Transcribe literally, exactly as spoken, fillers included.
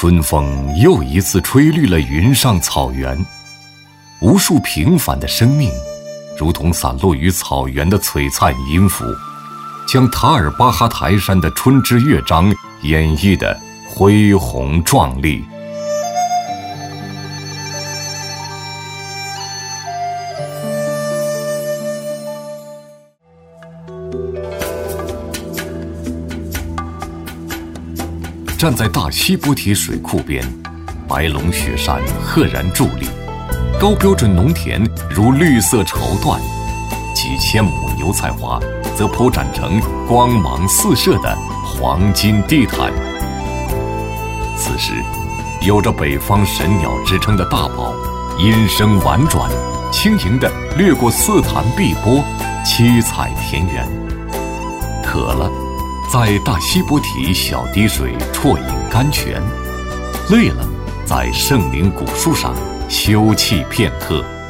春风又一次吹绿了云上草原，无数平凡的生命如同散落于草原的璀璨音符，将塔尔巴哈台山的春之乐章演绎得恢宏壮丽。站在大西波提水库边，白龙雪山赫然伫立，高标准农田如绿色绸缎，几千亩油菜花则铺展成光芒四射的黄金地毯。此时，有着北方神鸟之称的大宝，音声婉转，轻盈地掠过四潭碧波，七彩田园。渴了，在大西波提小滴水啜饮甘泉；累了，在圣灵古树上休憩片刻。